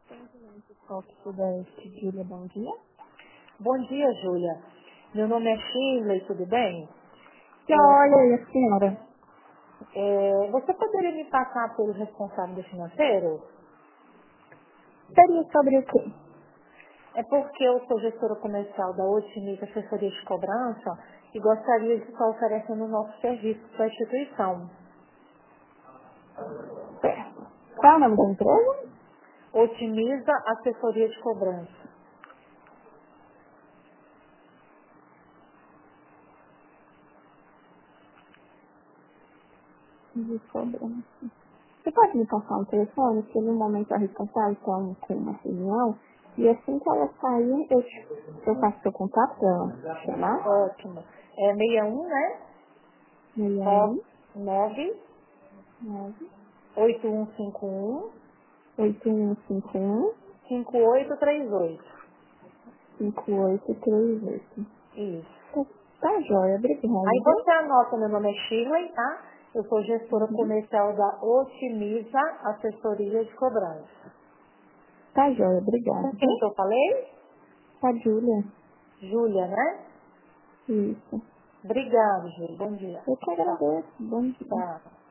Tópico da Júlia, bom dia. Bom dia, Júlia. Meu nome é Shirley, tudo bem? Olha aí, a senhora. Você poderia me passar pelo responsável do financeiro? Seria sobre o quê? É porque eu sou gestora comercial da Otimiza Assessoria de Cobrança e gostaria de estar oferecendo o nosso serviço para a instituição. Certo. Qual é o nome da empresa? Otimiza Assessoria de Cobrança. De cobrança. Você pode me passar um telefone? Porque no momento a responsável está com uma reunião. E assim que ela sair, eu passo seu contato para ela chamar. Ótimo. É 61, né? 61 9 9 8151 8151 5838. 5838. Isso. Tá joia, Aí obrigada, você viu? anota, meu nome é Shirley, tá? Eu sou gestora Uhum. comercial da Otimiza Assessoria de Cobrança. Tá joia, Com obrigada, quem viu? que eu falei? Tá, Júlia. Júlia, né? Isso. Obrigada, Júlia. Bom dia. Eu que Tá. agradeço. Bom dia. Tá.